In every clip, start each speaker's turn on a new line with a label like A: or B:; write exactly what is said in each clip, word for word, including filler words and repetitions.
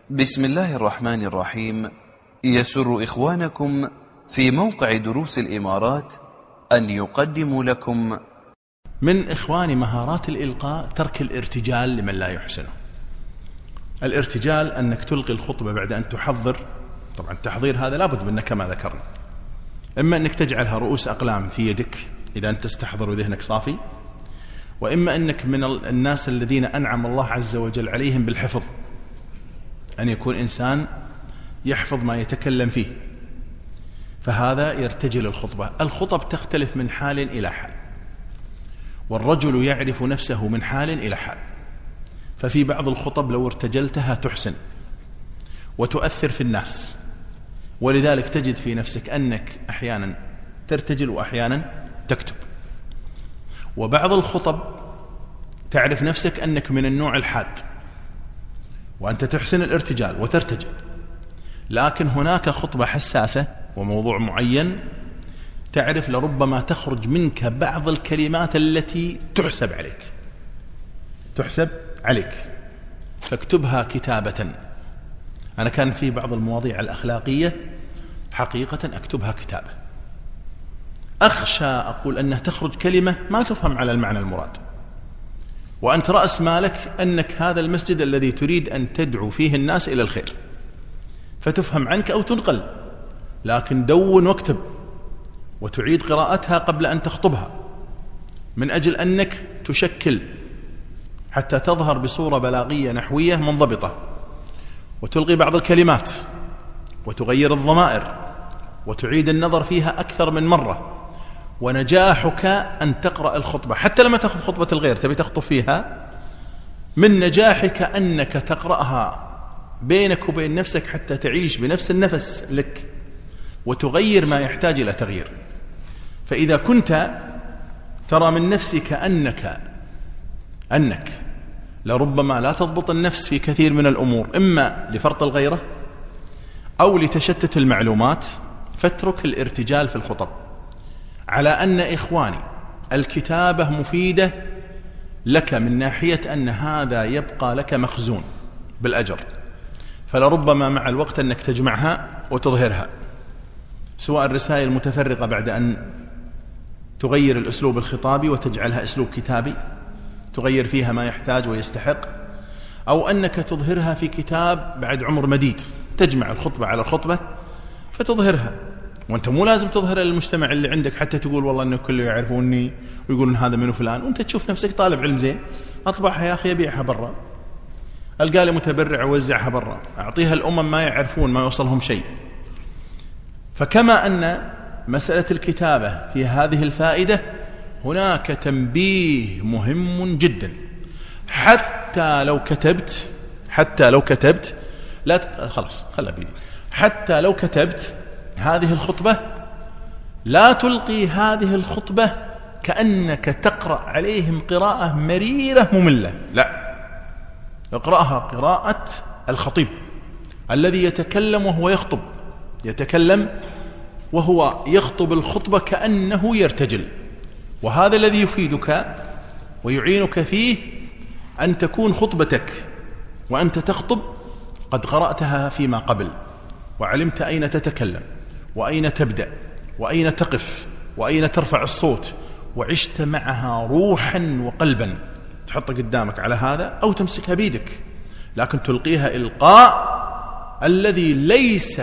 A: بسم الله الرحمن الرحيم. يسر إخوانكم في موقع دروس الإمارات أن يقدموا لكم
B: من إخوان مهارات الإلقاء ترك الارتجال لمن لا يحسنه. الارتجال أنك تلقي الخطبة بعد أن تحضر، طبعا التحضير هذا لابد منه كما ذكرنا، إما أنك تجعلها رؤوس أقلام في يدك إذا أنت تستحضر وذهنك صافي، وإما أنك من الناس الذين أنعم الله عز وجل عليهم بالحفظ، أن يكون إنسان يحفظ ما يتكلم فيه، فهذا يرتجل الخطبة. الخطب تختلف من حال إلى حال، والرجل يعرف نفسه من حال إلى حال، ففي بعض الخطب لو ارتجلتها تحسن وتؤثر في الناس، ولذلك تجد في نفسك أنك أحيانا ترتجل وأحيانا تكتب. وبعض الخطب تعرف نفسك أنك من النوع الحاد وأنت تحسن الارتجال وترتجل، لكن هناك خطبة حساسة وموضوع معين تعرف لربما تخرج منك بعض الكلمات التي تحسب عليك تحسب عليك فاكتبها كتابة. أنا كان في بعض المواضيع الأخلاقية حقيقة أكتبها كتابة، أخشى أقول أنها تخرج كلمة ما تفهم على المعنى المراد، وأنت رأس مالك أنك هذا المسجد الذي تريد أن تدعو فيه الناس إلى الخير، فتفهم عنك أو تنقل، لكن دون واكتب وتعيد قراءتها قبل أن تخطبها، من أجل أنك تشكل حتى تظهر بصورة بلاغية نحوية منضبطة، وتلغي بعض الكلمات وتغير الضمائر وتعيد النظر فيها أكثر من مرة. ونجاحك أن تقرأ الخطبة حتى لما تأخذ خطبة الغير تبي تخطب فيها، من نجاحك أنك تقرأها بينك وبين نفسك حتى تعيش بنفس النفس لك وتغير ما يحتاج إلى تغيير. فإذا كنت ترى من نفسك أنك أنك لربما لا تضبط النفس في كثير من الأمور، إما لفرط الغيرة أو لتشتت المعلومات، فاترك الارتجال في الخطب. على أن إخواني الكتابة مفيدة لك من ناحية أن هذا يبقى لك مخزون بالأجر، فلربما مع الوقت أنك تجمعها وتظهرها، سواء الرسائل المتفرقة بعد أن تغير الأسلوب الخطابي وتجعلها أسلوب كتابي تغير فيها ما يحتاج ويستحق، أو أنك تظهرها في كتاب بعد عمر مديد، تجمع الخطبة على الخطبة فتظهرها. وانت مو لازم تظهر للمجتمع اللي عندك حتى تقول والله انه كله يعرفوني ويقولون هذا منو فلان، وانت تشوف نفسك طالب علم زين، اطبعها يا اخي ابيعها برا، القى لي متبرع ووزعها برا، اعطيها الامم ما يعرفون ما يوصلهم شيء. فكما ان مسألة الكتابة في هذه الفائدة، هناك تنبيه مهم جدا، حتى لو كتبت حتى لو كتبت لا ت... خلاص خلها بيدي حتى لو كتبت هذه الخطبة لا تلقي هذه الخطبة كأنك تقرأ عليهم قراءة مريرة مملة، لا، اقرأها قراءة الخطيب الذي يتكلم وهو يخطب، يتكلم وهو يخطب الخطبة كأنه يرتجل. وهذا الذي يفيدك ويعينك فيه أن تكون خطبتك وأنت تخطب قد قرأتها فيما قبل، وعلمت أين تتكلم وأين تبدأ وأين تقف وأين ترفع الصوت، وعشت معها روحا وقلبا، تحط قدامك على هذا أو تمسكها بيدك، لكن تلقيها إلقاء الذي ليس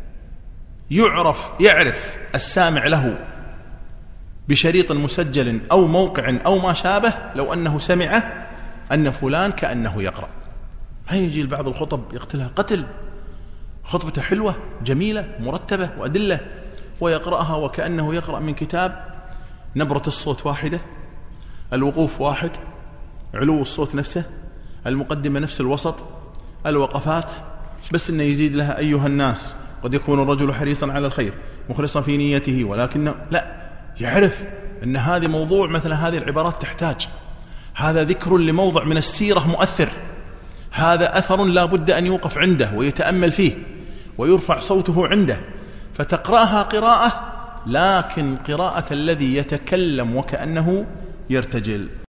B: يعرف يعرف السامع له بشريط مسجل أو موقع أو ما شابه لو أنه سمع أن فلان كأنه يقرأ. ما يجي بعض الخطب يقتلها قتل، خطبته حلوة جميلة مرتبة وأدلة، ويقرأها وكأنه يقرأ من كتاب، نبرة الصوت واحدة، الوقوف واحد، علو الصوت نفسه، المقدمة نفس الوسط، الوقفات بس إنه يزيد لها أيها الناس قد يكون الرجل حريصا على الخير مخلصا في نيته ولكنه لا، يعرف أن هذه موضوع مثل هذه العبارات تحتاج، هذا ذكر لموضع من السيرة مؤثر، هذا أثر لا بد أن يوقف عنده ويتأمل فيه ويرفع صوته عنده، فتقرأها قراءة لكن قراءة الذي يتكلم وكأنه يرتجل.